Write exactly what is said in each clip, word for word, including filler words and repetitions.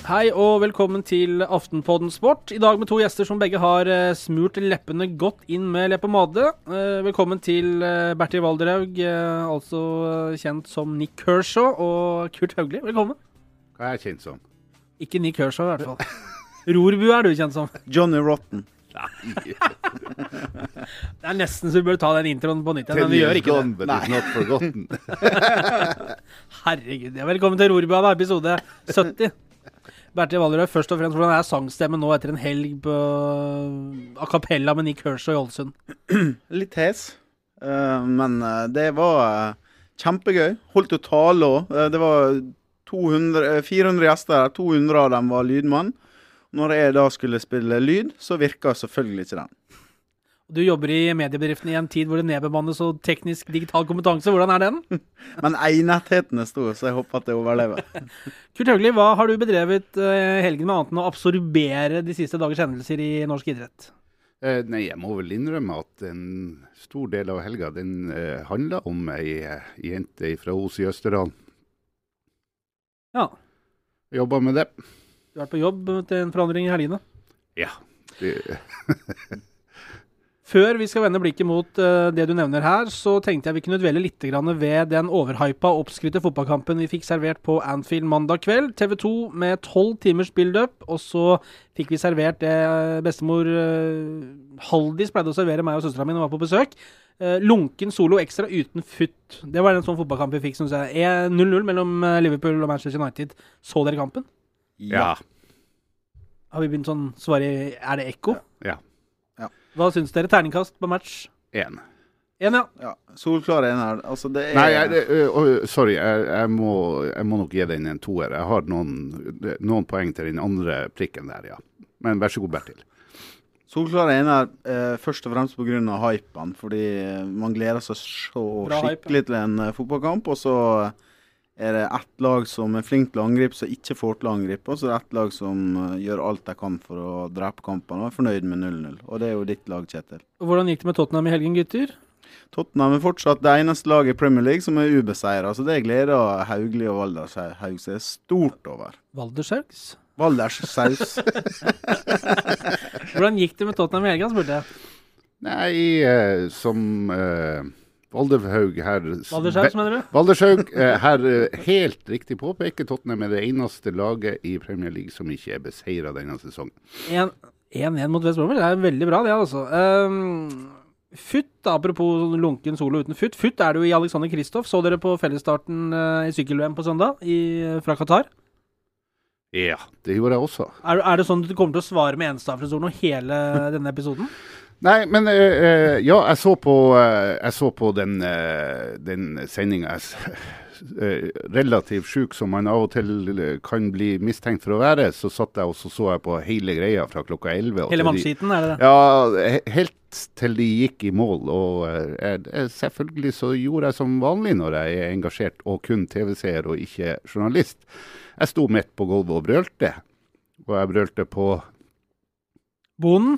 Hei og velkommen til Aftenpodden Sport. I dag med to gjester som begge har uh, smurt leppene godt inn med leppepomade. Uh, velkommen til uh, Bertil Valderhaug, uh, altså uh, kjent som Nick Kershaw, og Kurt Haugli. Velkommen. Hva er jeg kjent som? Ikke Nick Kershaw i hvert fall. Rorbu er du kjent som. Johnny Rotten. Det er nesten så vi bør ta den introen på nytt, men vi gjør ikke gone, det. But it's not forgotten. Herregud, ja. Velkommen til Rorbu, da, episode sytti. Bertil Valderhaug, først og fremst, hvordan er sangstemmen nå etter en helg på a cappella med Nick Kershaw i Ålesund? Litt hes, uh, men uh, det var uh, kjempegøy. Holdt jo tale også. Uh, det var to hundre, fire hundre gjester her, to hundre av dem var lydmann. Når jeg da skulle spille lyd, så virket selvfølgelig ikke den. Du jobber i mediebedriften i en tid hvor det nedbemannes og teknisk digital kompetanse. Hvordan er den? Men enheten er stor, så jeg håper at det overlever. Kurt Haugli, hva har du bedrevet uh, helgen med annet enn å absorbere de siste dagers hendelser i norsk idrett? Eh, nei, jeg må vel innrømme at en stor del av helga, den eh, handler om ei eh, jente fra Os i Østerdalen. Ja. Jobber med det. Du har vært på jobb til en forandring i helgene? Ja. Det Før vi skal vende blikket mot uh, det du nevner her, så tenkte jeg vi kunne dvele litt grann ved den overhypa oppskrytte fotballkampen vi fikk servert på Anfield mandag kveld. T V to med tolv timers build-up, og så fikk vi servert det bestemor uh, Haldis pleide å servere meg og søstera mi når vi var på besøk. Uh, lunken solo ekstra uten futt. Det var en sånn fotballkamp vi fikk, synes jeg. null null mellom Liverpool og Manchester United. Så dere kampen? Ja. Har vi begynt sånn, svare, er det ekko? Ja. Hva synes dere? Terningkast på match? En. En, ja. Ja, solklar en her. Altså, det er... Nei, jeg, det, uh, sorry, jeg, jeg, må, jeg må nok gi den en toer. Jeg har noen, noen poeng til den andre prikken der, ja. Men vær så god, Bertil. Solklar en her, eh, først og fremst på grunn av hypen, fordi man gleder seg så Bra skikkelig hype. til en uh, fotballkamp, og så er det ett lag som er flink til å angripe, så ikke får til å angripe, og så er det ett lag som uh, gjør alt de kan for å drepe kampen, og er fornøyd med null null. Og det er jo ditt lag, Kjetil. Og hvordan gikk det med Tottenham i helgen, gutter? Tottenham er fortsatt det eneste laget i Premier League som er ubeseiret, så det gleder Haugli og Valdershaug seg stort over. Valdershaugs? Valderssaus. Hvordan gikk det med Tottenham i helgen, spurte jeg? Nei, eh, som... Eh, Valderhaug her... Valdershaug, mener du? Valdershaug eh, her eh, helt riktig påpeker Tottenham er det eneste laget i Premier League som ikke er beseiret denne sesongen. en én mot West Bromwich, det er veldig bra det, altså. Um, Futt, apropos lunken solo uten futt. Futt er du i Alexander Kristoff. Så dere på fellesstarten uh, i sykkel-V M på søndag i, fra Qatar? Ja, det gjorde jeg også. Er, er det sånn at du kommer til å svare med enstavelsesord nå hele denne episoden? Nei, men uh, ja, jeg så på, uh, jeg så på den, uh, den sendingen. Uh, relativt syk som man av og til kan bli mistenkt for å være, så satt jeg og så, så jeg på hele greia fra klokka elleve. Hele mannskiten, er det det? Ja, helt til de gikk i mål. Og uh, selvfølgelig så gjorde jeg som vanlig når jeg er engasjert og kun T V-seer og ikke journalist. Jeg sto midt på gulvet og brølte, og jeg brølte på... Bonden?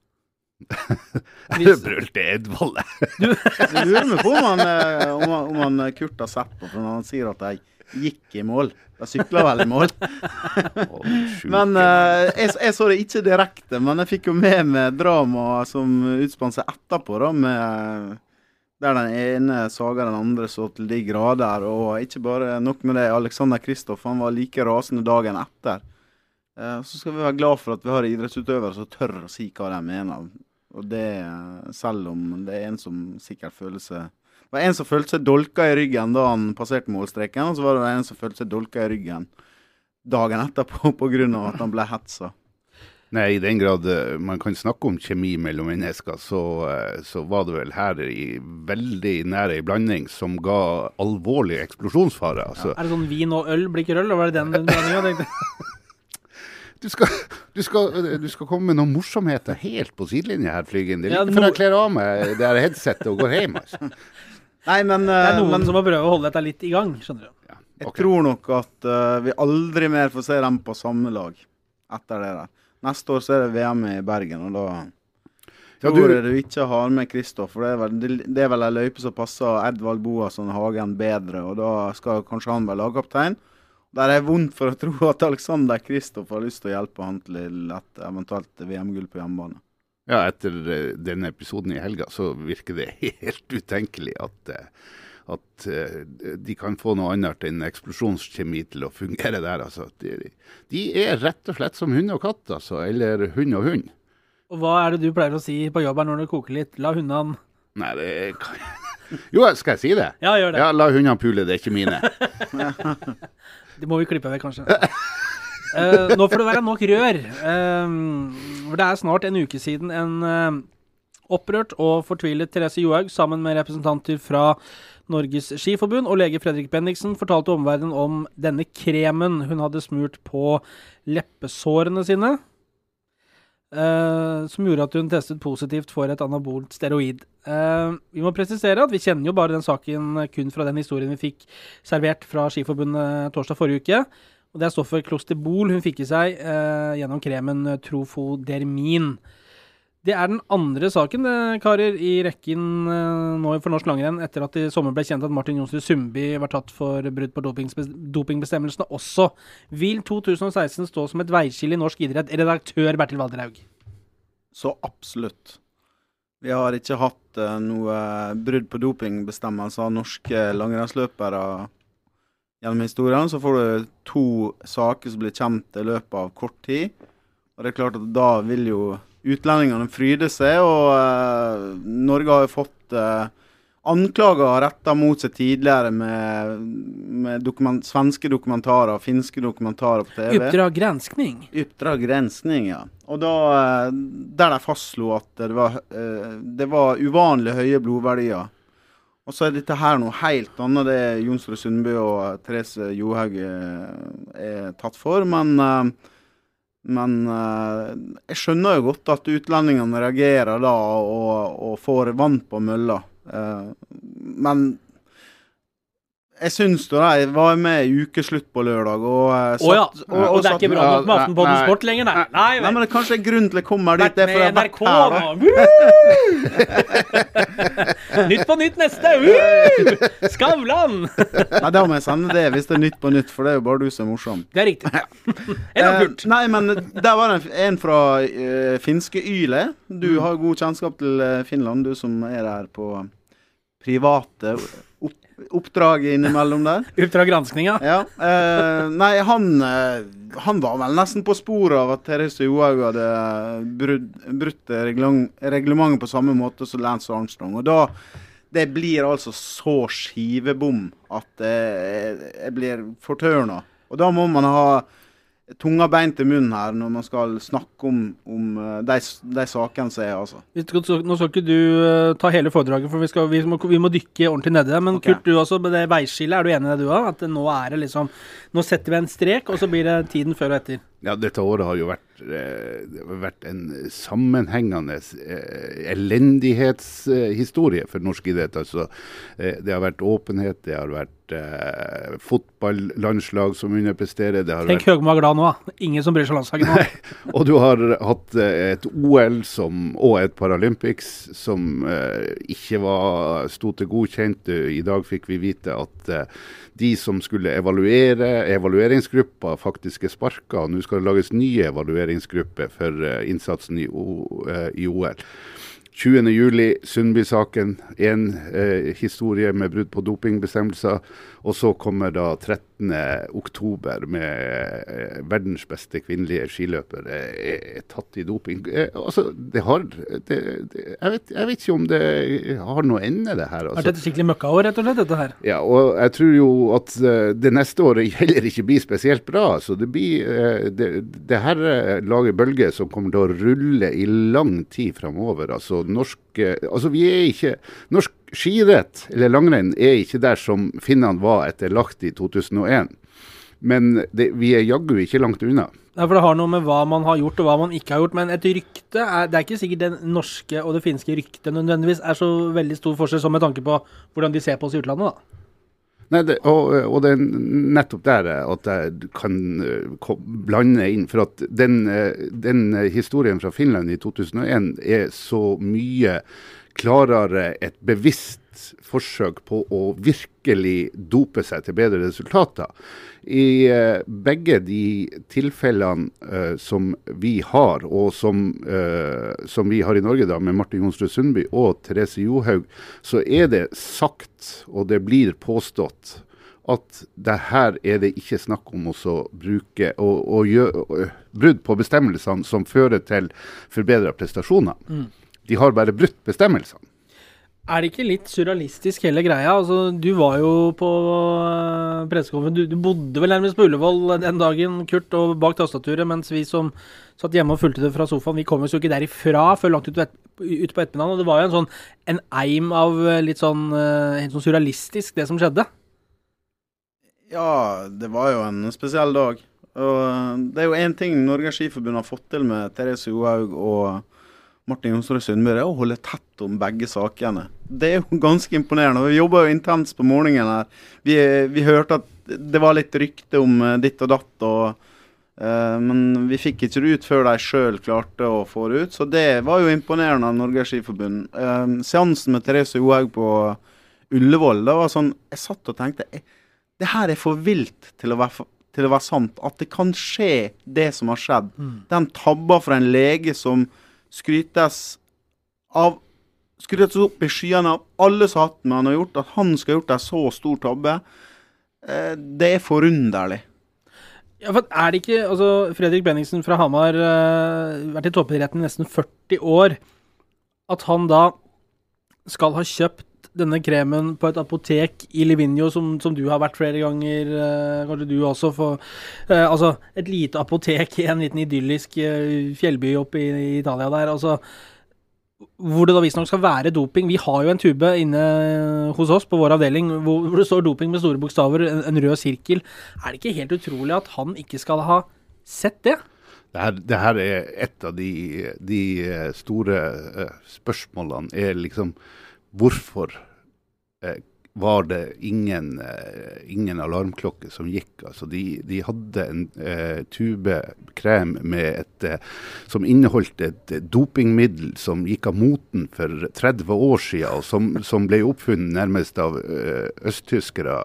Jeg brølte Edvald. Du lurer meg på om han, om, han, om han Kurt har sett på, for når han sier at jeg gikk i mål. Jeg syklet vel i mål. Oh, men uh, jeg, jeg så det ikke direkte, men jeg fikk jo med med drama som utspann seg etterpå, da, med, der den ene saga den andre så til de grader, og ikke bare nok med det, Alexander Kristoff, han var like rasende dagen etter. Uh, så skal vi være glad for at vi har idrettsutøvere som tør å si hva de mener. Og det, selv om det er en som sikkert føler seg... Det var en som følte seg dolka i ryggen da han passerte målstreken, og så var det en som følte seg dolka i ryggen dagen etterpå på grunn av at han ble hetsa. Nei, i den grad man kan snakke om kjemi mellom mennesker, så, så var det vel her i veldig nære i blanding som ga alvorlig eksplosjonsfare. Altså. Ja, er det sånn vin og øl blir ikke øl, og var det den meningen, tenkte jeg? Du skal, du, skal, du skal komme med noen morsomheter helt på sidelinje her, Flygen. Det er Ja, like før no- jeg kler av meg det her headsetet og går hjem. Altså. Nei, men, Det er uh, noen men som må prøve å holde dette litt i gang, skjønner du. Ja, jeg ok. tror nok at uh, vi aldri mer får se dem på samme lag etter det der. Neste år så er det V M i Bergen, og da... Ja, tror du- jeg du ikke har med Kristoff, for det er vel, det, det er vel en løype som passer Edvald Boasson Hagen bedre, og da skal kanskje han være lagkaptein. Der er vondt for å tro at Alexander Kristoff har lyst til å hjelpe han til et eventuelt V M-gull på hjemmebane. Ja, etter uh, denne episoden i helga så virker det helt utenkelig at, uh, at uh, de kan få noe annet enn eksplosjonskjemi til å fungere der. Altså. De, de er rett og slett som hund og katt, altså, eller hund og hund. Og hva er det du pleier å si på jobb her når det koker litt? La hundene... Nei, det kan... Jo, skal jeg si det? Ja, gjør det. Ja, la hundene pule, det er ikke mine. Det må vi klippe vekk, kanskje. uh, nå får det være nok rør. Uh, for det er snart en uke siden en uh, opprørt og fortvilet Therese Johaug sammen med representanter fra Norges Skiforbund og lege Fredrik Bendiksen fortalte omverdenen om denne kremen hun hadde smurt på leppesårene sine. Uh, som gjorde at hun testet positivt for et anabolt steroid. Uh, vi må presisere at vi kjenner jo bare den saken kun fra den historien vi fikk servert fra Skiforbundet torsdag forrige uke. Og det er stoffet Clostebol hun fikk i seg uh, gjennom kremen Trofodermin. Det er den andre saken, det, karer, i rekken uh, nå for norsk langrenn, etter at i sommer ble kjent at Martin Jonsrud Sundby var tatt for brudd på dopingbestemmelsene også. Vil to tusen og seksten stå som et veiskille i norsk idrett? Redaktør Bertil Valderhaug. Så absolutt. Vi har ikke hatt uh, noe brudd på dopingbestemmelser av norske langrennsløpere gjennom historien. Så får du to saker som blir kjent i løpet av kort tid. Og det er klart at da vil jo utlendingene fryde seg, og uh, Norge har jo fått uh, anklager rettet mot seg tidligere med, med dokument, svenske dokumentarer, finske dokumentarer på T V. Uppdrag granskning. Uppdrag granskning, ja. Og da, uh, der de fastslo at det var, uh, det var uvanlig høye blodverdier. Og så er dette her noe helt annet det Jonsrud Sundby og Therese Johaug er tatt for, men... Uh, Men uh, jeg skjønner jo godt at utlendingene reagerer da og, og får vann på mølla. Uh, men jeg synes da jeg var med i ukeslutt på lørdag. Og, uh, satt, oh, ja. og, og, og det er ikke bra nok med ja, Aftenpodden Sport lenger, nei. Nei, nei, men det er kanskje en grunn til å komme dit. Det er for med jeg N R K nå. Nytt på nytt neste. Uh! Skavlan! Nei, da må jeg sende det hvis det er nytt på nytt, for det er jo bare du som er morsom. Det er riktig. eh, nei, men der var det en fra uh, finske Yle. Du mm. har god kjennskap til uh, Finland, du som er der på private opp oppdrag innimellom der. Oppdrag granskning, ja. Ja. Eh, nei, han, eh, han var vel nesten på sporet av at Therese Johaug hadde brudd, brutt reglementet på samme måte som Lance Armstrong. Og da, det blir altså så skivebom at eh, jeg blir fortørnet. Og da må man ha tunga bein til munnen her når man skal snakke om, om de, de sakene som er, altså. Nå skal ikke du uh, ta hele foredraget, for vi, skal, vi, må, vi må dykke ordentlig nede. Men okay. Kurt, du også, med det veiskillet, er du enig i det du har? At nå er det liksom, nå setter vi en strek, og så blir det tiden før og etter. Ja, dette året har jo vært, eh, vært en sammenhengende eh, elendighetshistorie eh, for norsk idrett. Altså, eh, det har vært åpenhet, det har vært eh, fotballandslag som underpresterer. Det har Tenk vært... Høgmo er glad nå, ingen som bryr seg landslaget nå. Og du har hatt eh, et O L som, og et Paralympics som eh, ikke var, stod til godkjent. I dag fikk vi vite at eh, de som skulle evaluere, evalueringsgruppa faktisk er sparket, og nå skal det lages nye evalueringsgrupper for uh, innsatsen i, o, uh, i O L. tjuende juli, Sundby-saken, en uh, historie med brudd på dopingbestemmelser, og så kommer da trettende oktober med uh, verdens beste kvinnelige skiløper uh, tatt i doping. Uh, altså, det har, det, det, jeg, vet, jeg vet ikke om det har noe ende det her. Altså. Er dette skikkelig møkkaår, rett og slett, dette her? Ja, og jeg tror jo at uh, det neste året heller ikke blir spesielt bra. Så det blir, uh, det, det her lager bølger som kommer til å rulle i lang tid fremover. Altså, norsk, uh, altså vi er ikke, norsk skirett eller langrenn er ikke der som finnene var etter lagt i to tusen og en. Men det, vi er jaggu ikke langt unna. Ja, for det har noe med hva man har gjort og hva man ikke har gjort, men et rykte, er, det er ikke sikkert den norske og det finske ryktet nødvendigvis er så veldig stor forskjell som med tanke på hvordan de ser på oss i utlandet da. Nei, det, og, og det er nettopp der at jeg kan uh, blande inn, for at den, uh, den historien fra Finland i to tusen og en er så mye klarere et bevisst et forsøk på å virkelig dope seg til bedre resultater. I uh, begge de tilfellene uh, som vi har, og som, uh, som vi har i Norge da, med Martin Johnsrud Sundby og Therese Johaug, så er det sagt, og det blir påstått, at det her er det ikke snakk om å bruke og, og gjøre brudd på bestemmelsene som fører til forbedret prestasjoner. Mm. De har bare brutt bestemmelsene. Er det ikke litt surrealistisk hele greia? Altså, du var jo på pressekonferansen, du, du bodde vel nærmest på Ullevål den dagen, Kurt, og bak tastaturet, mens vi som satt hjemme og fulgte det fra sofaen, vi kom jo ikke derifra før langt ut, ut på ettermiddagen, og det var jo en sånn, en eim av litt sånn, helt sånn surrealistisk det som skjedde. Ja, det var jo en spesiell dag. Og det er jo en ting Norges Skiforbund har fått til med Therese Johaug og Martin Johnsrud Sundby, det er å holde tett om begge sakene. Det er jo ganske imponerende. Vi jobber jo intenst på morgenen her. Vi, vi hørte at det var litt rykte om ditt og datt, og, uh, men vi fikk ikke det ut før de selv klarte å få det ut. Så det var jo imponerende av Norges Skiforbund. Uh, seansen med Therese Johaug på Ullevål, det var sånn, jeg satt og tenkte, det her er for vilt til å være, til å være sant, at det kan skje det som har skjedd. Mm. Den tabba fra en lege som skrytes av, skrytes opp i skyene av alle satene han har gjort, at han skal ha gjort en så stor tabbe, eh, det er forunderlig. Ja, for er det ikke, altså Fredrik Benningsen fra Hamar, uh, vært i toppidretten i nesten førti år, at han da skal ha kjøpt denne kremen på et apotek i Livigno, som, som du har vært flere ganger, uh, kanskje du også, for, uh, altså et lite apotek i en liten idyllisk uh, fjellby oppe i, i Italia der, altså, hvor det da visst nok skal være doping. Vi har jo en tube inne hos oss på vår avdeling, hvor, hvor det står doping med store bokstaver, en, en rød sirkel. Er det ikke helt utrolig at han ikke skal ha sett det? Det her, det her er et av de, de store uh, spørsmålene, er liksom hvorfor eh, var det ingen, eh, ingen alarmklokke som gikk? Altså de, de hadde en eh, tube krem med et, eh, som inneholdt et eh, dopingmiddel som gikk av moten for tretti år siden, og som, som ble oppfunnet nærmest av eh, østtyskere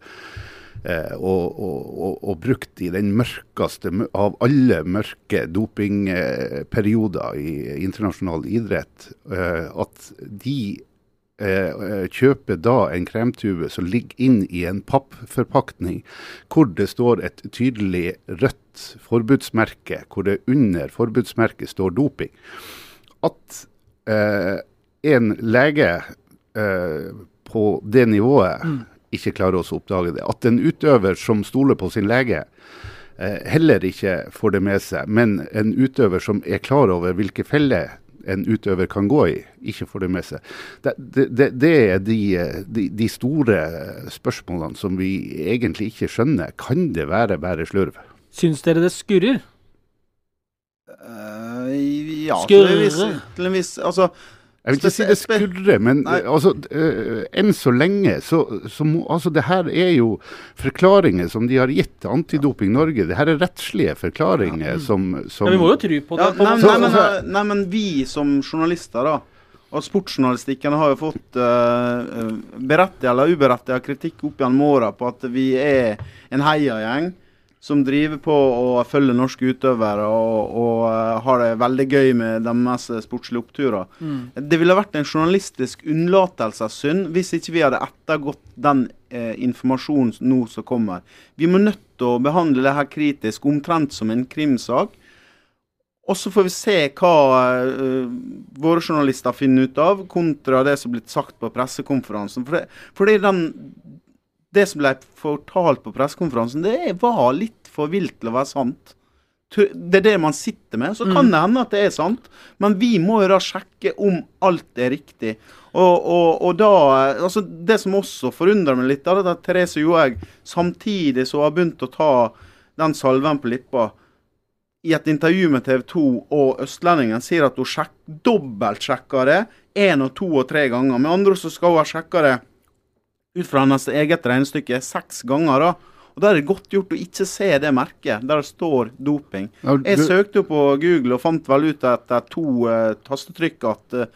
eh, og, og, og, og brukt i den mørkeste av alle mørke dopingperioder i internasjonal idrett, eh, at de Eh, kjøper da en kremtube som ligger inn i en pappforpakning hvor det står et tydelig rødt forbudsmerke, hvor det under forbudsmerket står doping. At eh, en lege eh, på det nivået mm. ikke klarer å oppdage det. At en utøver som stoler på sin lege eh, heller ikke får det med seg, men en utøver som er klar over hvilke feller en utøver kan gå i, ikke får det med seg. Det, det, det er de, de, de store spørsmålene som vi egentlig ikke skjønner. Kan det være bare slurv? Syns dere det skurrer? Uh, ja, til en viss, til en viss altså, jeg vil ikke si det skurrer, men altså, uh, enn så lenge, så, så må, altså, det her er jo forklaringer som de har gitt til Antidoping Norge. Det her er rettslige forklaringer ja. som, som... Ja, vi må jo tro på det. Ja, nei, nei, men, nei, men vi som journalister da, og sportsjournalistikken har jo fått uh, berettiget eller uberettiget kritikk opp gjennom årene på at vi er en heiagjeng som driver på å følge norske utøvere og, og uh, har det veldig gøy med deres sportslige oppturer. Mm. Det ville vært en journalistisk unnlatelsessynd hvis ikke vi hadde ettergått den eh, informasjonen nå som kommer. Vi må nødt til å behandle det her kritisk, omtrent som en krimsak. Og så får vi se hva uh, våre journalister finner ut av, kontra det som blitt sagt på pressekonferansen. For det, for det er den... Det som ble fortalt på pressekonferansen, det var litt for vilt til å være sant. Det er det man sitter med, så kan det hende at det er sant, men vi må jo da sjekke om alt er riktig. Og, og, og da, altså det som også forundrer meg litt, da, det er at Therese Johaug samtidig så har begynt å ta den salven på lippa, i et intervju med T V to og Østlendingen sier at hun sjek, dobbelt sjekker det, en og to og tre ganger. Med andre så skal hun ha sjekket det ut fra hennes eget regnestykke seks ganger da. Og da er det godt gjort å ikke se det merket, der det står doping. Ja, du... Jeg søkte jo på Google og fant vel ut etter to uh, tastetrykk at uh,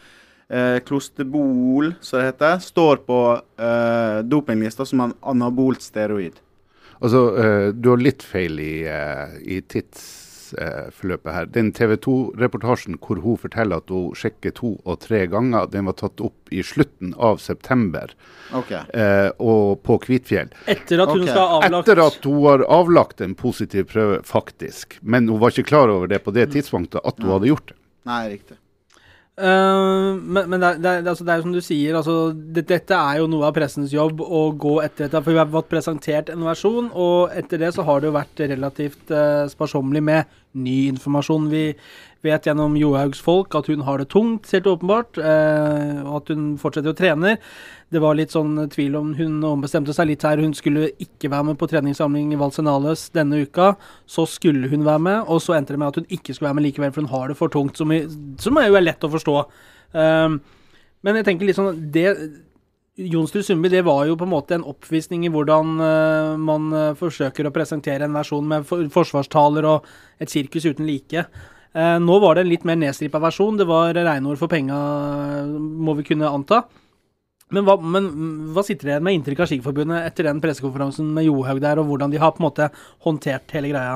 eh, Klosterbol, som det heter, står på eh, dopinglista som en anabolt steroid. Altså, uh, du har litt feil i, uh, i tidsforløpet uh, her. Den T V to-reportasjen hvor hun forteller at hun sjekker to og tre ganger, den var tatt opp i slutten av september, okay. uh, og på Kvitfjell. Etter at hun okay. skal ha avlagt... Etter at hun har avlagt en positiv prøve, faktisk. Men hun var ikke klar over det på det tidspunktet at hun hadde gjort det. Nei, riktig. Uh, men men det, det, det, altså, det er jo som du sier, altså, det, dette er jo noe av pressens jobb å gå etter dette, for vi har fått presentert en versjon, og etter det så har det jo vært relativt uh, sparsommelig med ny informasjon. Vi vet gjennom Johaugs folk at hun har det tungt, helt åpenbart, uh, og at hun fortsetter å trene. Det var litt sånn tvil om hun ombestemte seg litt her. Hun skulle ikke være med på treningssamling i Valsenales denne uka. Så skulle hun være med, og så endte det med at hun ikke skulle være med likevel, for hun har det for tungt, som, i, som er jo lett å forstå. Um, men jeg tenker litt sånn, det, Jonsrud Sundby, det var jo på en måte en oppvisning i hvordan uh, man uh, forsøker å presentere en versjon med for, forsvarstaler og et sirkus uten like. Uh, nå var det en litt mer nedstripet versjon. Det var regnord for penga, må vi kunne anta. Men hva, men hva sitter dere med inntrykk av Skiforbundet etter den pressekonferansen med Johaug der, og hvordan de har på en måte håndtert hele greia?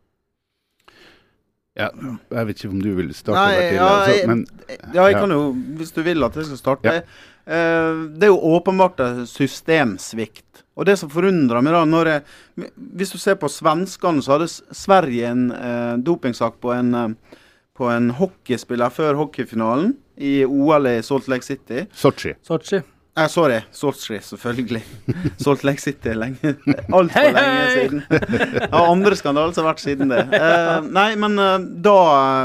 Ja, jeg vet ikke om du vil starte. Nei, Bertil, ja, altså, jeg, men, ja, jeg kan jo, hvis du vil at jeg skal starte. Ja. Eh, det er jo åpenbart systemsvikt. Og det som forundrer meg da, når jeg, hvis du ser på svenskene, så hadde Sverige en eh, dopingsak på en, eh, på en hockeyspiller før hockeyfinalen i O L i Salt Lake City. Sochi. Sochi. Eh, sorry, Sochi, selvfølgelig. Salt Lake City er lenge. Alt for Hei, lenge hei! siden. Ja, andre skandaler som har vært siden det. Eh, nei, men eh, da,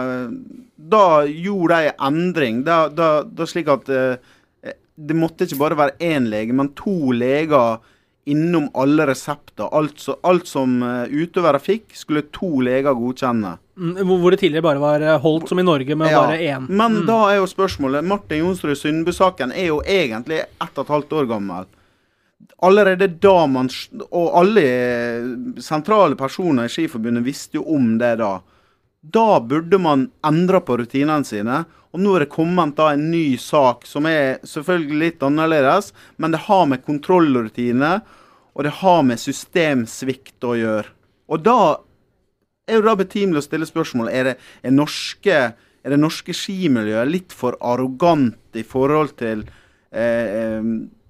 da gjorde de en endring. Da, da, da slik at eh, det måtte ikke bare være én lege, men to leger innom alle resepter. Alt, så, alt som uh, utøvere fikk, skulle to leger godkjenne. Mm, hvor det tidligere bare var holdt som i Norge med Ja, bare én. men Mm. da er jo spørsmålet, Martin Jonsrud Sundby-saken er jo egentlig ett og et halvt år gammel. Allerede da man, og alle sentrale personer i Skiforbundet visste jo om det da. Da burde man endre på rutinene sine, og nå er det kommet da en ny sak som er selvfølgelig litt annerledes, men det har med kontrollrutine, og det har med systemsvikt å gjøre. Og da er jo da betimelig å stille spørsmål, er det, er norske, er det norske skimiljøet litt for arrogant i forhold til eh,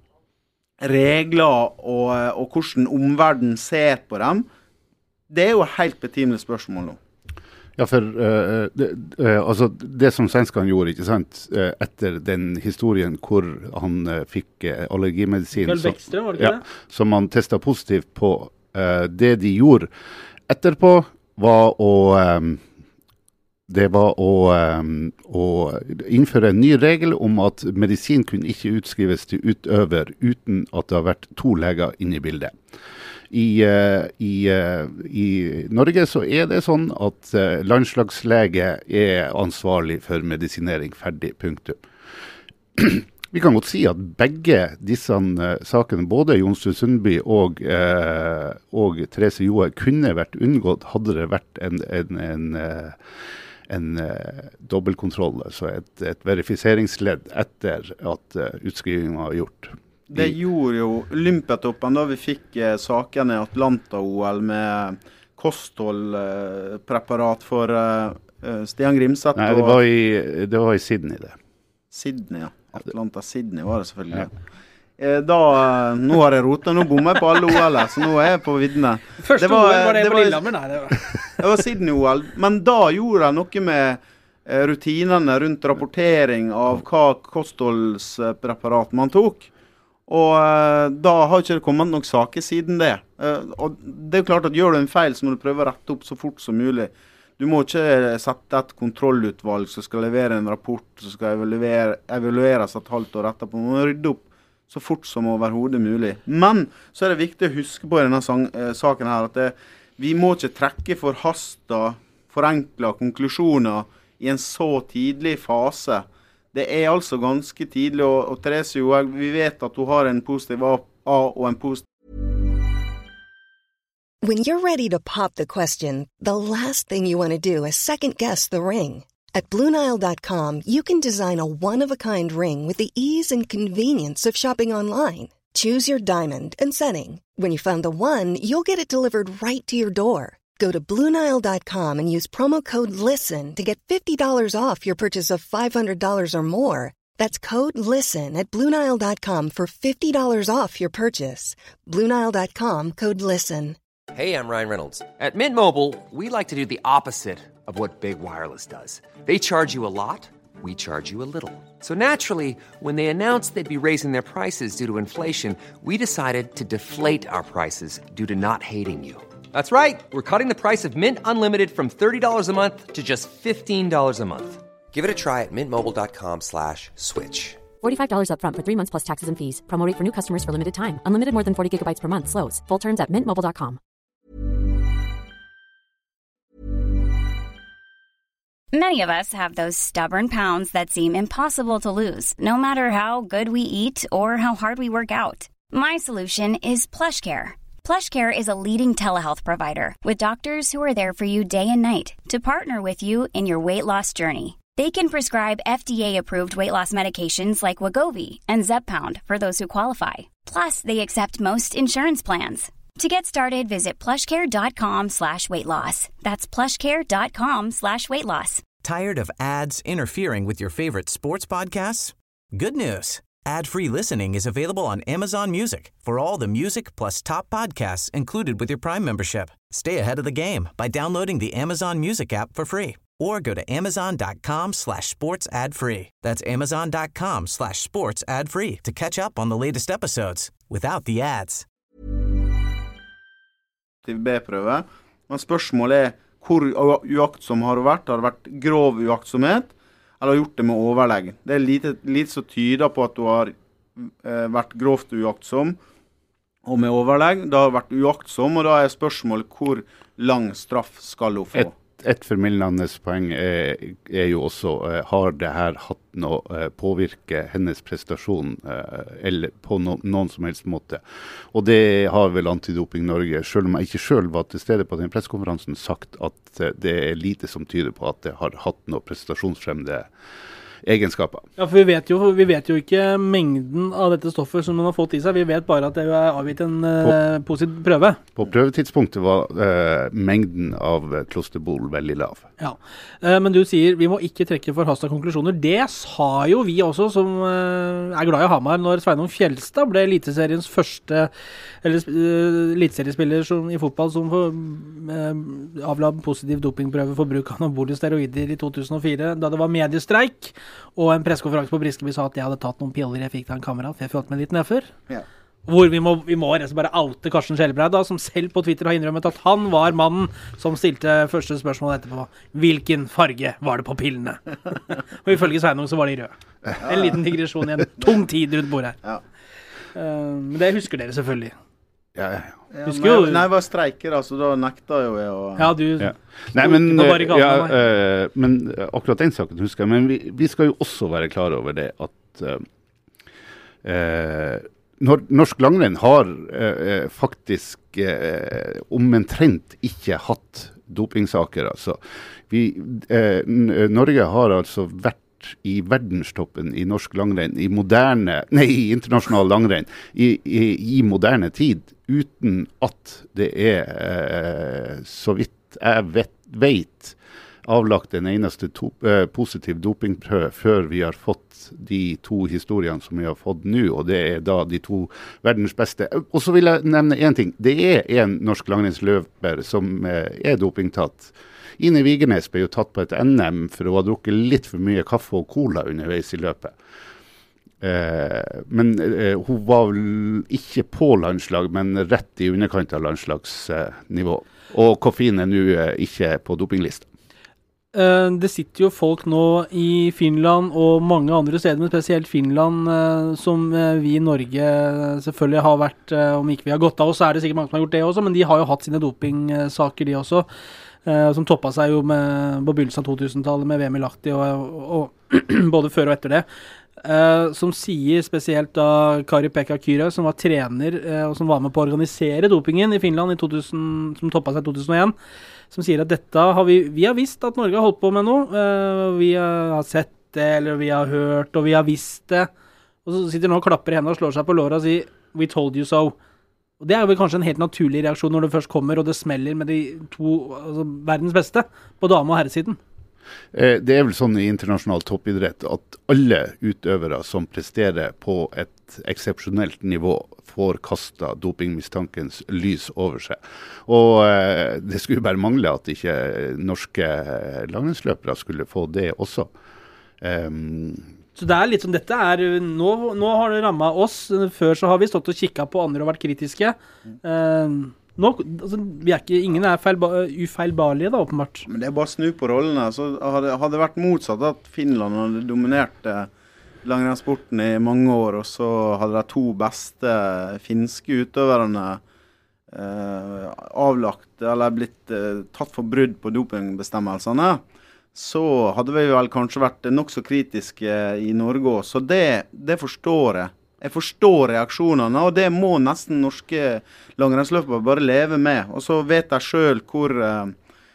regler og, og hvordan omverdenen ser på dem? Det er jo et helt betimelig spørsmål nå. Ja, for uh, det, uh, altså, det som svenskene gjorde, ikke sant, uh, etter den historien hvor han uh, fikk uh, allergimedisin, Kjell Beckstrøm, var det ikke ja, det? som han testet positivt på, uh, det de gjorde etterpå var å, um, det var å, um, å innføre en ny regel om at medisin kunne ikke utskrives til utøver uten at det har vært to leger inne i bildet. I, uh, i, uh, I Norge så er det sånn at uh, landslagslege er ansvarlig for medisinering, ferdig, punktum. Vi kan godt si at begge disse uh, sakene, både Jonsrud Sundby og, uh, og Therese Johaug, kunne vært unngått, hadde det vært en, en, en, uh, en uh, dobbeltkontroll, altså et, et verifiseringsledd etter at uh, utskrivingen var gjort. Det gjorde jo Olympiatoppen da vi fikk eh, sakene i Atlanta-O L med kostholdpreparat eh, for eh, Stian Grimseth. Nei, det var, i, det var i Sydney det. Sydney, ja. Atlanta-Sydney var det selvfølgelig. Ja. Eh, da, nå har jeg rotet, nå bommer jeg på alle O L, så nå er jeg på viddene. Første det var, O L var det, det på var, Lillehammer, nei. Det var, det var Sydney-O L, men da gjorde jeg noe med eh, rutinene rundt rapportering av hva kostholdspreparat man tok. Og uh, da har ikke det kommet noen saker siden det. Uh, og det er jo klart at gjør du en feil, så må du prøve å rette opp så fort som mulig. Du må ikke sette et kontrollutvalg som skal levere en rapport, som skal evaluere, evalueres et halvt år etterpå. Du må rydde opp så fort som overhodet mulig. Men så er det viktig å huske på i denne sang, uh, saken her, at det, vi må ikke trekke forhasta, forenkla konklusjoner i en så tidlig fase. Det er altså ganske tidlig, og, og Therese Johaug, vi vet at hun har en positiv A, A og en positiv. When you're ready to pop the question, the last thing you want to do is second guess the ring. At Blue Nile dot com, you can design a one-of-a-kind ring with the ease and convenience of shopping online. Choose your diamond and setting. When you find the one, you'll get it delivered right to your door. Go to Blue Nile dot com and use promo code LISTEN to get fifty dollars off your purchase of five hundred dollars or more. That's code LISTEN at Blue Nile dot com for fifty dollars off your purchase. Blue Nile dot com, code LISTEN. Hey, I'm Ryan Reynolds. At Mint Mobile, we like to do the opposite of what Big Wireless does. They charge you a lot, we charge you a little. So naturally, when they announced they'd be raising their prices due to inflation, we decided to deflate our prices due to not hating you. That's right. We're cutting the price of Mint Unlimited from thirty dollars a month to just fifteen dollars a month. Give it a try at mintmobile.com slash switch. forty-five dollars up front for three months plus taxes and fees. Promo rate for new customers for limited time. Unlimited more than forty gigabytes per month. Slows full terms at mint mobile dot com. Many of us have those stubborn pounds that seem impossible to lose, no matter how good we eat or how hard we work out. My solution is PlushCare. PlushCare is a leading telehealth provider with doctors who are there for you day and night to partner with you in your weight loss journey. They can prescribe F D A-approved weight loss medications like Wegovy and Zepbound for those who qualify. Plus, they accept most insurance plans. To get started, visit plushcare.com slash weight loss. That's plushcare.com slash weight loss. Tired of ads interfering with your favorite sports podcasts? Good news. Ad-free listening is available on Amazon Music for all the music plus top podcasts included with your Prime membership. Stay ahead of the game by downloading the Amazon Music app for free or go to amazon.com slash sports ad free. That's amazon.com slash sports ad free to catch up on the latest episodes without the ads. B-prøve. Men spørsmålet er hvor uaktsom har det vært? Har det vært grov uaktsomhet? Eller har gjort det med overlegg? Det er lite, lite som tyder på at du har eh, vært grovt uaktsom og med overlegg. Det har vært uaktsom, og da er spørsmålet hvor lang straff skal du få? Et, et formildende poeng er, er jo også, uh, har det her hatt noe uh, påvirke hennes prestasjon uh, eller på no, noen som helst måte? Og det har vel Antidoping Norge, selv om jeg ikke selv var til stede på den pressekonferansen, sagt at uh, det er lite som tyder på at det har hatt noe prestasjonsfremmende egenskaper. Ja, for vi vet, jo, vi vet jo ikke mengden av dette stoffet som man har fått i seg. Vi vet bare at det er avgitt en uh, positiv prøve. På prøvetidspunktet var uh, mengden av klosterbol veldig lav. Ja, uh, men du sier vi må ikke trekke forhastede konklusjoner. Det sa jo vi også, som uh, er glad i Hamar, når Sveinung Fjelstad ble eliteseriens første eller uh, eliteseriespiller som, i fotball som for, uh, avla positiv dopingprøve for bruk av anabole steroider i to tusen og fire, da det var mediestreik. Og en pressekonferanse på Briskeby sa at jeg hadde tatt noen piller jeg fikk til en kamerat, for jeg følte meg litt nedfor. Ja. Hvor vi må, vi må rett og slett bare oute Karsten Skjelbreid, da, som selv på Twitter har innrømmet at han var mannen som stilte første spørsmål etterpå. Hvilken farge var det på pillene? Og ifølge Sveinung så var de røde. En liten digresjon i en tung tid rundt bordet her. Ja. Uh, men det husker dere selvfølgelig. Ja, ja. Ja, men, nei, jeg var streiker, altså, da nekta jo jeg å... Ja, du... Ja. Nei, men, ja, uh, men akkurat den saken husker jeg, men vi, vi skal jo også være klar over det at uh, uh, når, norsk langrenn har uh, faktisk uh, omtrent ikke hatt dopingsaker, altså. Vi, uh, Norge har altså vært i verdenstoppen i norsk langrenn, i moderne, nei, i internasjonal langrenn, i, i, i moderne tid, uten at det er, eh, så vidt jeg vet, vet, avlagt en eneste to, eh, positiv dopingprøve før vi har fått de to historiene som vi har fått nå, og det er da de to verdens beste. Og så vil jeg nevne en ting. Det er en norsk langrennsløper som eh, er dopingtatt. Ine Vigernes ble jo tatt på et N M for å ha drukket litt for mye kaffe og cola underveis i løpet. Eh, men eh, hun var vel ikke på landslag, men rett i underkant av landslagsnivå. Eh, og koffein er nå eh, ikke på dopinglista. Uh, det sitter jo folk nå i Finland og mange andre steder, men spesielt Finland, uh, som uh, vi i Norge selvfølgelig har vært, uh, om ikke vi har gått av oss, så er det sikkert mange som har gjort det også, men de har jo hatt sine dopingsaker de også, uh, som toppet seg jo med, på begynnelsen av to-tusentallet med V M i Lahti, og, og, og både før og etter det. Uh, som sier spesielt da Kari-Pekka Kyra, som var trener uh, og som var med på å organisere dopingen i Finland i to tusen, som toppet seg i to tusen og en, som sier at dette har vi, vi har visst at Norge har holdt på med noe, uh, vi har sett det, eller vi har hørt, og vi har visst det, og så sitter noen og klapper i hendene og slår seg på låret og sier, we told you so. Og det er vel kanskje en helt naturlig reaksjon når det først kommer, og det smeller med de to, altså verdens beste, på dame- og herresiden. Det er vel sånn i internasjonal toppidrett at alle utøvere som presterer på et eksepsjonelt nivå får kastet dopingmistankens lys over seg. Og eh, det skulle bare mangle at ikke norske langrennsløpere skulle få det også. Um, så det er litt som dette er, nå, nå har det rammet oss, før så har vi stått og kikket på andre og vært kritiske. Uh, Nå, altså, vi er ikke, ingen er feilba, ufeilbarlige da, åpenbart. Men det er bare å snu på rollene. Så hadde, hadde det vært motsatt at Finland hadde dominert eh, langrennssporten i mange år, og så hadde de to beste finske utøverne eh, avlagt, eller blitt eh, tatt for brudd på dopingbestemmelsene, så hadde vi vel kanskje vært nok så kritiske i Norge også. Så det, det forstår jeg. Jeg forstår reaksjonene, og det må nesten norske langrennsløpere bare leve med. Og så vet jeg selv hvor uh,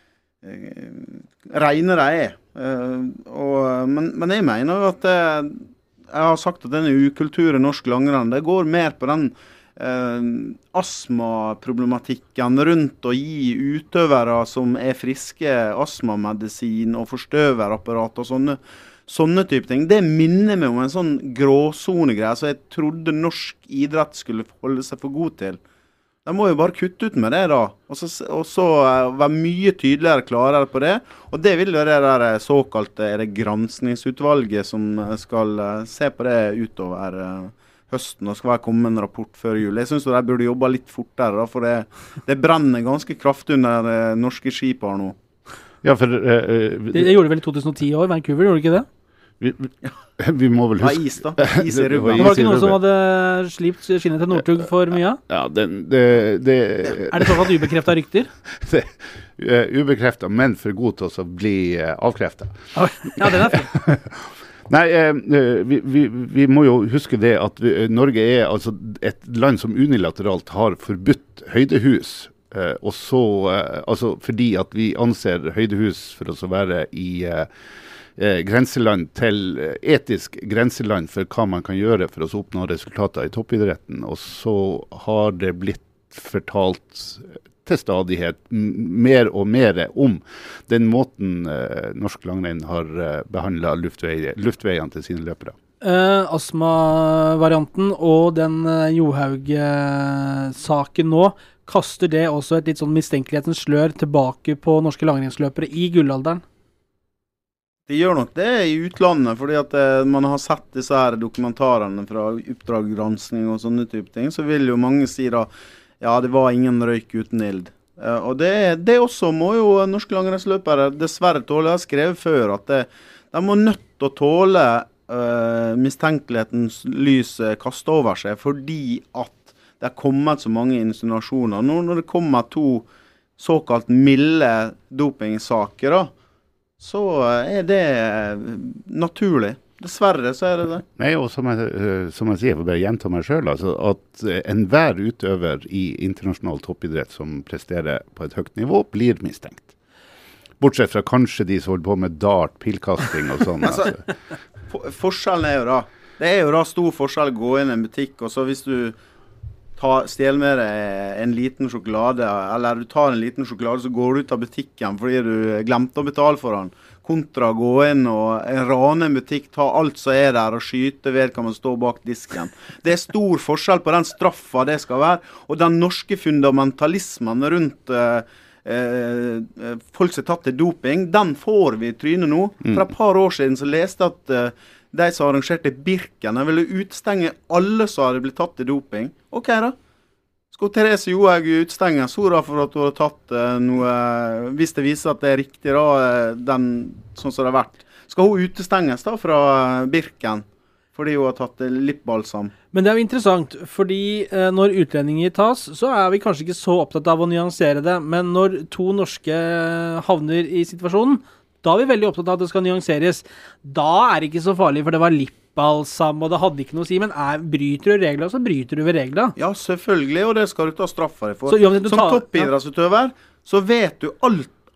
rene de er. Uh, og, men, men jeg mener jo at uh, jeg har sagt at denne ukulturen i norsk langrenn, det går mer på den uh, astmaproblematikken rundt å gi utøvere som er friske astmamedisin og forstøverapparat og sånne Sånne type ting. Det minner meg om en sånn gråzonegreie som jeg trodde norsk idrett skulle holde seg for god til. De må jo bare kutte ut med det da, og så, og så uh, være mye tydeligere, klarere på det. Og det vil jo det der såkalte er det granskningsutvalget som skal uh, se på det utover uh, høsten, og skal være kommet en rapport før jul. Jeg synes jo de burde jobbe litt fortere, da, for det, det brenner ganske kraftig under uh, norske skipar nå. Ja, for... Uh, uh, det, det gjorde vel i to tusen og ti år, Vancouver, gjorde det ikke det? Vi, vi må vel huske... Ja, is da. Is i rubben. Det var ikke noen som hadde slipt skinnet til Northug for mye? Ja, det... det, det er det sånn at ubekreftet rykter? Det, uh, ubekreftet, men for god til å bli uh, avkreftet. Ja, den er fin. Nei, uh, vi, vi, vi må jo huske det at vi, uh, Norge er altså et land som unilateralt har forbudt høydehus. Uh, og så, uh, altså fordi at vi anser høydehus for å være i uh, uh, grenseland til uh, etisk grenseland for hva man kan gjøre for å oppnå resultater i toppidretten. Og så har det blitt fortalt til stadighet mer og mer om den måten uh, norsk langrenn har uh, behandlet luftvei, luftveiene til sine løpere. Uh, astma-varianten og den uh, Johaug-saken nå, kaster det også et litt sånn mistenkelighetens slør tilbake på norske langrennsløpere i gullalderen? Det gjør nok det i utlandet, fordi at eh, man har sett disse her dokumentarene fra oppdraggranskning og sånne type ting, så vil jo mange si da, ja, det var ingen røyk uten ild. Eh, og det, det også må jo norske langrennsløpere dessverre tåle. Jeg har skrevet før at det, de må nødt til å tåle eh, mistenkelighetens lys eh, kastet over seg, fordi at det har kommet så mange insinuasjoner. Nå når det kommer to såkalt milde dopingsaker, da, så er det naturlig. Dessverre så er det det. Nei, og som jeg, som jeg sier, jeg får bare gjenta meg selv, altså, at enhver utøver i internasjonal toppidrett som presterer på et høyt nivå, blir mistenkt. Bortsett fra kanskje de som holder på med dart, pilkasting og sånn. altså, for, forskjellen er jo da, det er jo da stor forskjell å gå inn i en butikk, og så hvis du Ta, stjel med deg en liten sjokolade, eller du tar en liten sjokolade, så går du ut av butikken fordi du glemte å betale for den. Kontra gå inn og rane en butikk, ta alt som er der og skyte ved kan man stå bak disken. Det er stor forskjell på den straffa det skal være, og den norske fundamentalismen rundt eh, eh, folk som er tatt til doping, den får vi i trynet nå. For et par år siden så leste jeg at eh, de som arrangerte Birken, de ville utstenge alle som hadde blitt tatt til doping. Ok da. Skal Therese Johaug utstenge så da for at hun har tatt uh, noe, hvis det viser at det er riktig da, den, sånn som det har vært. Skal hun utestenges da fra Birken, fordi hun har tatt lipbalsam? Men det er jo interessant, fordi uh, når utlendinger tas, så er vi kanskje ikke så opptatt av å nyansere det, men når to norske havner i situasjonen, da er vi veldig opptatt av at det skal nyanseres. Da er det ikke så farlig, for det var lipbalsam, og det hadde ikke noe å si, men er, bryter du regler, så bryter du ved regler. Ja, selvfølgelig, og det skal du ta straff for deg for. Så, ja, Som tar, toppidrettsutøver, ja. Så vet du alt,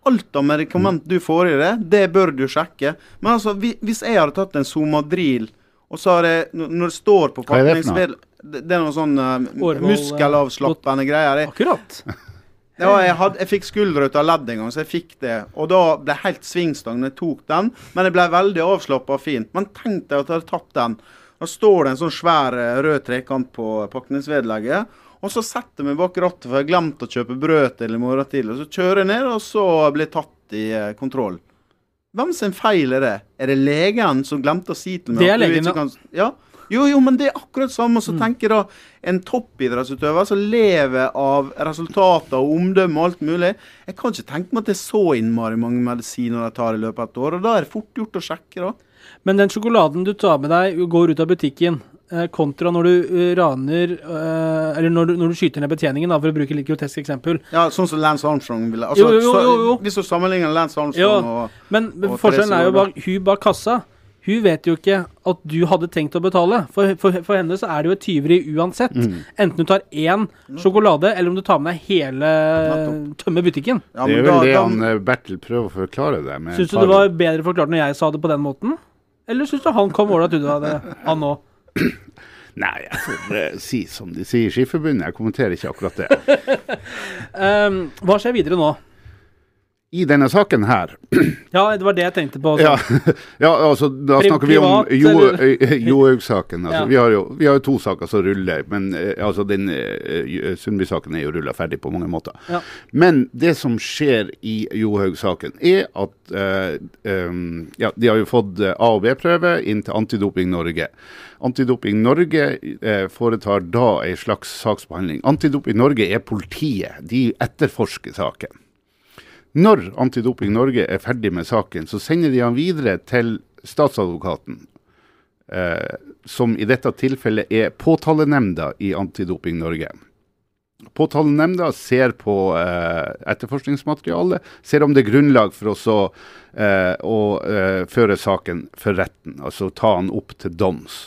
alt av medikament du får i det, det bør du sjekke. Men altså, hvis jeg hadde tatt en Somadril, og så har jeg, når det står på pakningsvedlegg, det, det er noen sånn uh, muskelavslappende greier. Jeg, Akkurat. ja, jeg, hadde, jeg fikk skuldre ut av ledd en gang, så jeg fikk det. Og da ble jeg helt svingstang når jeg tok den, men jeg ble veldig avslappet og fint. Men tenk deg at jeg hadde tatt den. Da står det en sånn svær rød trekant på pakningsvedlegget, og så setter jeg meg bak rattet, for jeg har glemt å kjøpe brød til i morgen tidlig. Så kjører jeg ned, og så blir jeg tatt i eh, kontroll. Hvem sin feil er det? Er det legen som glemte å si til meg? Det er legen, kan... ja. Jo, jo, men det er akkurat samme. Så mm. tenker da en toppidrettsutøver som lever av resultater og omdømme og alt mulig. Jeg kan ikke tenke meg at det er så innmari mange medisiner de tar i løpet av et år, og da er det fort gjort å sjekke da. Men den sjokoladen du tar med deg går ut av butikken, kontra når du uh, raner, uh, eller når du, når du skyter ned betjeningen, da, for å bruke litt grotesk eksempel. Ja, sånn som Lance Armstrong ville. Altså, jo, jo, jo, jo. Så, hvis du sammenligner Lance Armstrong jo, og... Men og forskjellen er jo bare, hun bak kassa, hun vet jo ikke at du hadde tenkt å betale. For, for, for henne så er det jo et tyveri uansett. Mm. Enten du tar én sjokolade, eller om du tar med deg hele tømme butikken. Ja, det er vel da, det han da, Bertil prøver å forklare det med. Synes du det var bedre forklart når jeg sa det på den måten? Eller synes du han kom over at du hadde han nå? Nei, jeg får uh, si som de sier i Skiforbundet. Jeg kommenterer ikke akkurat det. um, hva skjer videre nå? I denne saken her. Ja, det var det jeg tenkte på. Ja, ja, altså, da snakker vi om Johaug-saken. Altså, ja. vi, har jo, vi har jo to saker som ruller, men uh, altså, den uh, Sundby-saken er jo rullet ferdig på mange måter. Ja. Men det som skjer i Johaug-saken er at uh, um, ja, de har jo fått uh, A- og B-prøve inn til Antidoping Norge. Antidoping Norge uh, foretar da en slags saksbehandling. Antidoping Norge er politiet. De etterforsker saken. Når Antidoping Norge er ferdig med saken, så sender de han videre til statsadvokaten, eh, som i dette tilfellet er påtalenemnda i Antidoping Norge. Påtalenemnda ser på eh, etterforskningsmaterialet, ser om det er grunnlag for oss å, eh, å eh, føre saken for retten, altså ta han opp til doms.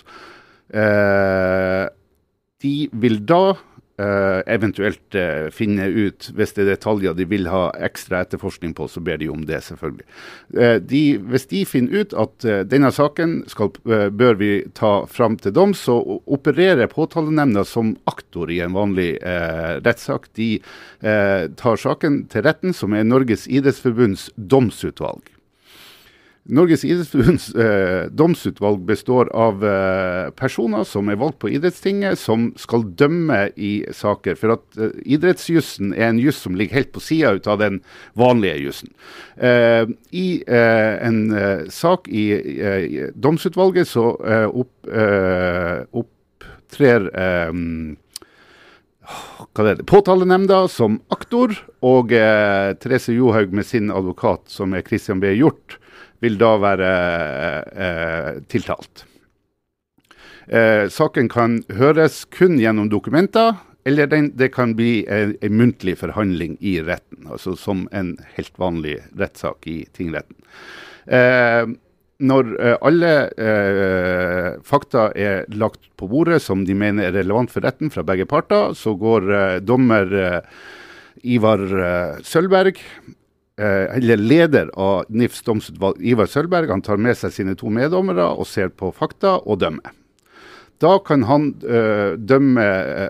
Eh, de vil da Uh, eventuelt uh, finne ut, hvis det er detaljer de vil ha ekstra etterforskning på, så ber de om det selvfølgelig. Uh, de, hvis de finner ut at uh, denne saken skal, uh, bør vi ta fram til dom, så opererer påtalenemnda som aktor i en vanlig uh, rettssak. De uh, tar saken til retten, som er Norges idrettsforbunds domsutvalg. Norges idrettsforbunds eh, domsutvalg består av eh, personer som er valgt på idrettstinget, som skal dømme i saker. For at eh, idrettsjussen er en juss som ligger helt på siden ut av den vanlige jussen. Eh, I eh, en eh, sak i eh, domsutvalget så eh, opp, eh, opptrer eh, hva er det? Påtalenemnda som aktor, og eh, Therese Johaug med sin advokat, som er Christian B. Hjort, vil da være eh, tiltalt. Eh, saken kan høres kun gjennom dokumenter, eller den, det kan bli en, en muntlig forhandling i retten, altså som en helt vanlig rettssak i tingretten. Eh, når eh, alle eh, fakta er lagt på bordet som de mener er relevant for retten fra begge parter, så går eh, dommer eh, Ivar eh, Sølberg, eller leder av N I Fs domsutvalg, Ivar Sølberg, han tar med seg sine to meddommere og ser på fakta og dømmer. Da kan han øh, dømme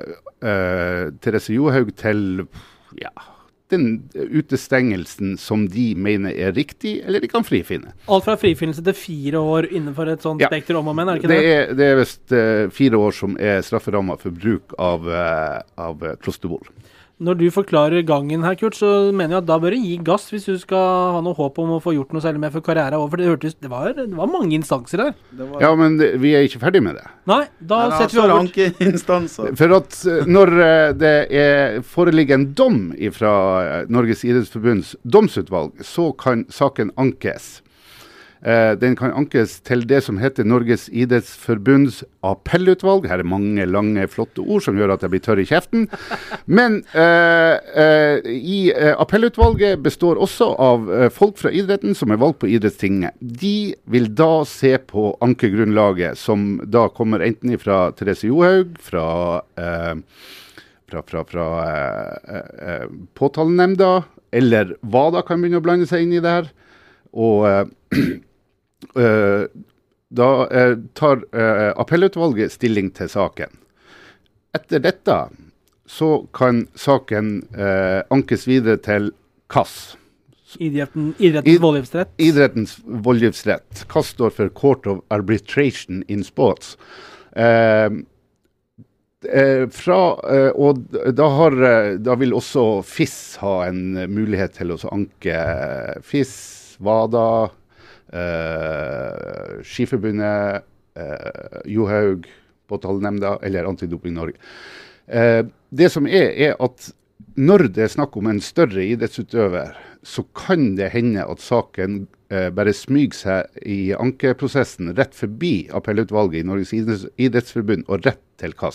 øh, Therese Johaug til ja, den utestengelsen som de mener er riktig, eller de kan frifinne. Alt fra frifinnelse til fire år innenfor et sånt ja. spekter om og men, er det ikke det? Det er, det er vist øh, fire år som er strafferammet for bruk av, øh, av klosterbol. Når du forklarer gangen her, Kurt, så mener jeg at da bør du gi gass hvis du skal ha noe håp om å få gjort noe særlig mer for karriere over. For det hørtes, det var, det var mange instanser her. Var... Ja, men det, vi er ikke ferdig med det. Nei, da Nei, setter vi over. Ankeinstanser. For at når det er, foreligger en dom fra Norges idrettsforbunds domsutvalg, så kan saken ankes. Eh, den kan ankes til det som heter Norges idrettsforbunds appellutvalg. Her er mange lange, flotte ord som gjør at jeg blir tørr i kjeften. Men eh, eh, i eh, appellutvalget består også av eh, folk fra idretten som er valgt på idrettstinget. De vil da se på ankegrunnlaget som da kommer enten fra Therese Johaug, fra, eh, fra, fra, fra eh, eh, påtalenemnda, eller WADA kan begynne å blande seg inn i det her. Og uh, uh, da uh, tar uh, appellutvalget stilling til saken. Etter dette så kan saken uh, ankes videre til K A S. Idretten, idrettens voldgiftsrett. Idrettens voldgiftsrett. K A S står for Court of Arbitration in Sports. Uh, uh, fra, uh, og da, har, uh, da vil også F I S ha en mulighet til å anke F I S, WADA, uh, Skiforbundet, uh, Johaug, Båtholdenemnda eller Antidoping Norge. Uh, det som er, er at når det er snakk om en større idrettsutøver, så kan det hende at saken eh, bare smyger seg i ankeprosessen rett forbi appellutvalget i Norges idretts idrettsforbund og rett til K A S.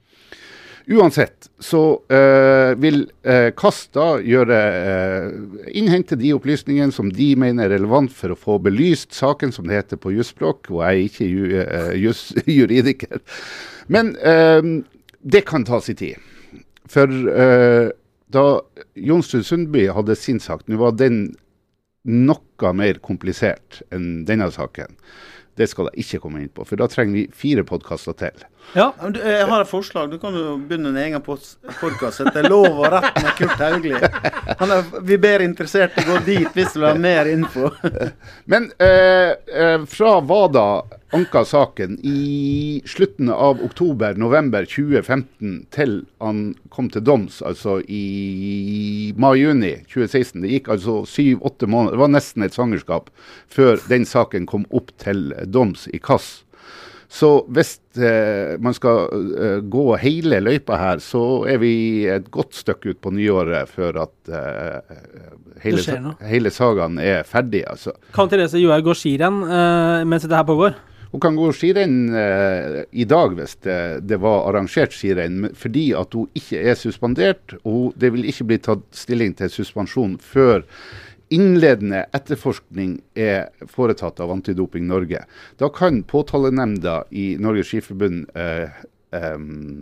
Uansett så eh, vil eh, K A S da gjøre, eh, innhente de opplysningene som de mener er relevant for å få belyst saken, som det heter på jusspråk, og jeg er ikke ju, eh, jus, juridiker. Men eh, det kan ta sin tid. For eh, da Jonsrud Sundby hadde sin sak, nå var den noe mer komplisert enn denne saken. Det skal jeg ikke komme inn på, for da trenger vi fire podcaster til. Ja. Jeg har et forslag. Du kan jo begynne en egen podcast. Det er lov og rett med Kurt Haugli. Han er, vi ber interessert å gå dit hvis du vil ha mer info. Men eh, eh, fra WADA anka saken i slutten av oktober november tjue femten til han kom til doms, altså i mai-juni tjue seksten. Det gikk altså syv åtte måneder, det var nesten et svangerskap, før den saken kom opp til doms i K A S. Så hvis eh, man skal eh, gå hele løypa her, så er vi et godt stykke ut på nyåret før at eh, hele, hele sagaen er ferdig. Altså. Kan Therese Johaug gå skirenn eh, mens dette her pågår? Hun kan gå skirenn eh, i dag hvis det, det var arrangert skirenn, fordi at hun ikke er suspendert, og det vil ikke bli tatt stilling til suspensjon før innledende etterforskning er foretatt av Antidoping Norge. Da kan påtalenemnda i Norges Skiforbund eh, eh,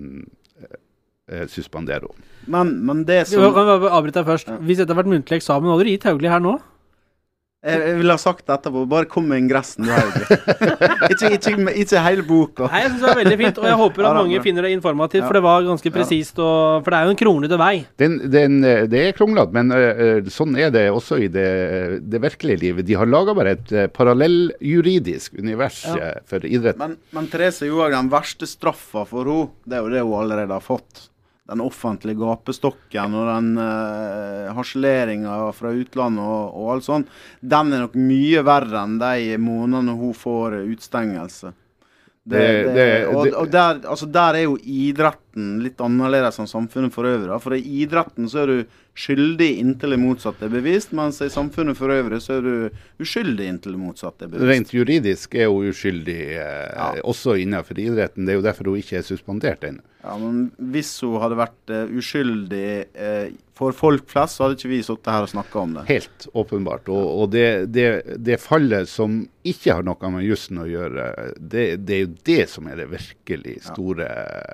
eh, suspendere henne. Men, men det som... Jeg kan avbryte deg først. Hvis dette har vært muntlig eksamen, hadde du gitt Haugli her nå? Jeg, jeg vil ha sagt etterpå, bare kom med ingressen du Haugli. ikke, ikke, ikke hele boka. Nei, jeg synes det var veldig fint, og jeg håper at mange finner det informativt, for det var ganske presist, og, for det er jo en kronglete vei. Den, den, det er kronglete, men uh, sånn er det også i det, det virkelige livet. De har laget bare et uh, parallelljuridisk univers ja. uh, for idrett. Men, men Therese Johaug, den verste straffa for henne, det er jo det hun allerede har fått. Den offentlige gapestokken og den uh, harseleringen fra utlandet og, og alt sånt, den er nok mye verre enn de månedene hun får utstengelse. Det, det, det, og og der, altså der er jo idretten litt annerledes enn samfunnet for øvrig. For i idretten så er du skyldig inntil det motsatte er bevist, mens i samfunnet for øvrig så er du uskyldig inntil det motsatte er bevist. Rent juridisk er hun uskyldig, eh, ja. også innenfor idretten. Det er jo derfor hun ikke er suspendert ennå. Ja, men hvis hun hadde vært uh, uskyldig uh, for folk flest, så hadde ikke vi sittet her og snakket om det. Helt åpenbart. Og, og det, det, det fallet som ikke har noe med jussen å gjøre, det, det er jo det som er det virkelig store...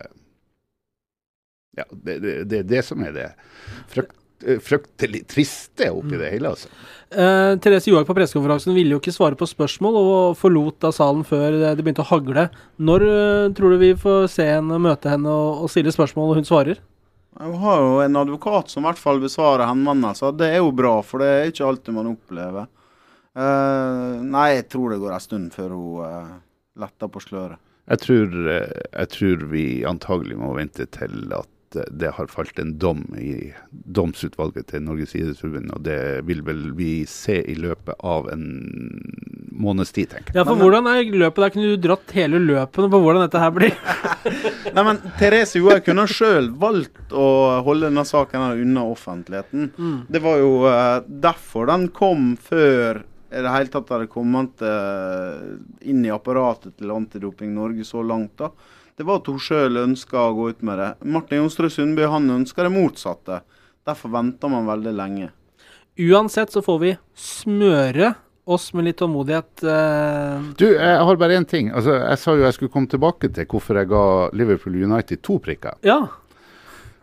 Ja, det, det, det er det som er det frykt, fryktelig triste oppi det hele, altså. Uh, Therese Johaug på pressekonferansen ville jo ikke svare på spørsmål og forlot da salen før det begynte å hagle. Når uh, tror du vi får se henne, møte henne og, og stille spørsmål, og hun svarer? Hun har jo en advokat som i hvert fall besvarer henvendelser. Det er jo bra, for det er ikke alltid man opplever. Uh, nei, jeg tror det går en stund før hun uh, letter på sløret. Jeg tror, jeg tror vi antagelig må vente til at det har falt en dom i domsutvalget til Norges idrettsforbund, og det vil vel vi se i løpet av en måneds tid, tenker jeg. Ja, for men, hvordan er løpet? Der kunne du dratt hele løpet på hvordan dette her blir. Nei, men Therese Johaug kunne selv valgt å holde denne saken her unna offentligheten. Mm. Det var jo uh, derfor den kom før i det hele tatt hadde kommet uh, inn i apparatet til Antidoping Norge så langt da. Det var at hun selv ønsket å gå ut med det. Martin Jonsrud Sundby, han ønsker det motsatte. Derfor venter man veldig lenge. Uansett så får vi smøre oss med litt tålmodighet. Uh... Du, jeg har bare en ting. Altså, jeg sa jo jeg skulle komme tilbake til hvorfor jeg ga Liverpool United to prikker. Ja.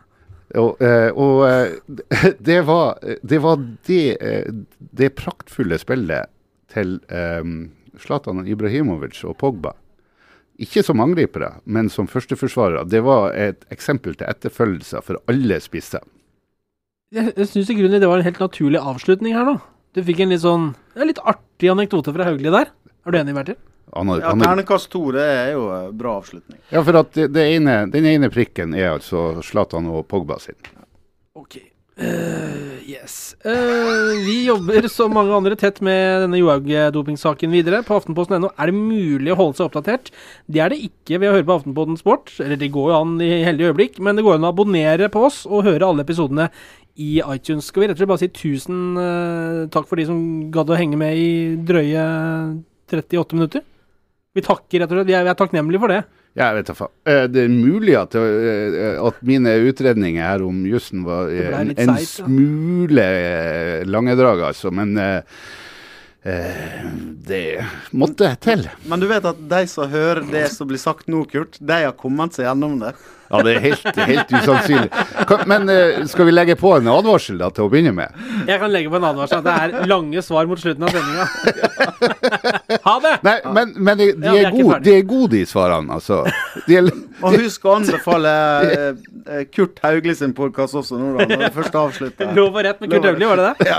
Og, eh, og eh, det var det, var det, eh, det praktfulle spillet til eh, Zlatan Ibrahimovic og Pogba. Ikke som angripere, men som førsteforsvarere. Det var et eksempel til etterfølgelse for alle spisser. Jeg, jeg synes i grunnen det var en helt naturlig avslutning her nå. Du fikk en litt sånn, en litt artig anekdote fra Haugli der. Er du enig, Bertil? Anna, ja, ternekast to, det er jo en bra avslutning. Ja, for at det, det ene, den ene prikken er altså Zlatan og Pogba sin. Ok. Uh, yes. Uh, vi jobber som mange andre tett med denne Johaug-dopingsaken videre. På aftenposten punkt no er det mulig å holde seg oppdatert. Det er det ikke ved å høre på Aftenposten Sport. Eller det går jo an i heldige øyeblikk, men det går an å abonnere på oss og høre alle episodene i iTunes. Skal vi rett og slett bare si tusen uh, takk for de som gadd å henge med i drøye trettiåtte minutter? Vi takker rett og slett. Vi er, vi er takknemlige for det. Ja, jeg vet ikke. Uh, det er mulig at, uh, at mine utredninger her om jussen var uh, en, en seit, smule uh, langedrag, altså. Men uh, uh, det måtte til. Men du vet at de som hører det som blir sagt nå, Kurt, de har kommet seg gjennom det. Ja, det er helt, helt usannsynlig. Kan, men uh, skal vi legge på en advarsel da, til å begynne med? Jeg kan legge på en advarsel. Det er lange svar mot slutten av sendingen. Ha det! Nei, men, men de, de, ja, er gode, de er gode, de svarene, altså. De er... Og husk å anbefale uh, Kurt Haugli sin podcast også nå, da. Når det først avslutter. Lov og rett med Kurt Haugli, var det det? Ja.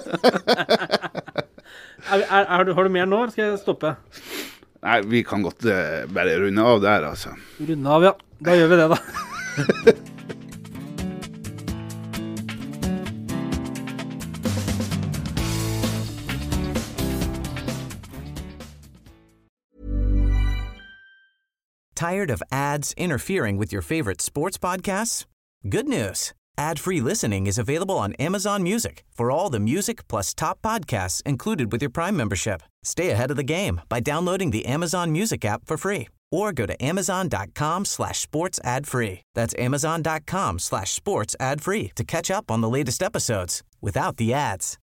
er, er, er du, har du mer nå, eller skal jeg stoppe? Nei, vi kan godt uh, bare runde av der, altså. Runde av, ja. Da gjør vi det, da. Tired of ads interfering with your favorite sports podcasts? Good news. Ad-free listening is available on Amazon Music for all the music plus top podcasts included with your Prime membership. Stay ahead of the game by downloading the Amazon Music app for free or go to amazon.com slash sports ad free. That's amazon.com slash sports ad free to catch up on the latest episodes without the ads.